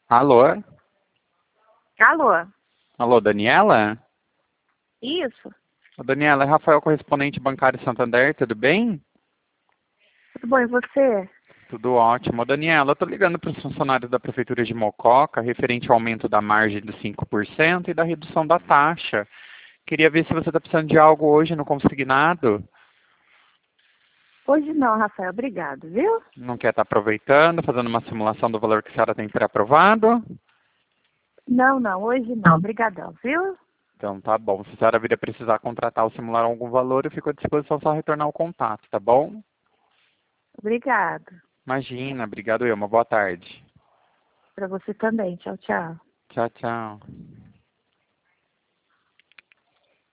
Alô? Alô? Alô, Daniela? Isso? Ô, Daniela, é Rafael, correspondente bancário Santander, tudo bem? Tudo bom, e você? Tudo ótimo. Ô, Daniela, eu tô ligando para os funcionários da Prefeitura de Mococa, referente ao aumento da margem de 5% e da redução da taxa. Queria ver se você está precisando de algo hoje no consignado. Hoje não, Rafael, obrigado, viu? Não quer estar aproveitando, fazendo uma simulação do valor que a senhora tem pré-aprovado? Não, não, hoje não, obrigadão, viu? Então tá bom. Se a senhora vir a precisar contratar ou simular algum valor, eu fico à disposição só retornar o contato, tá bom? Obrigado. Imagina, obrigado eu. Uma boa tarde. Para você também. Tchau, tchau. Tchau, tchau.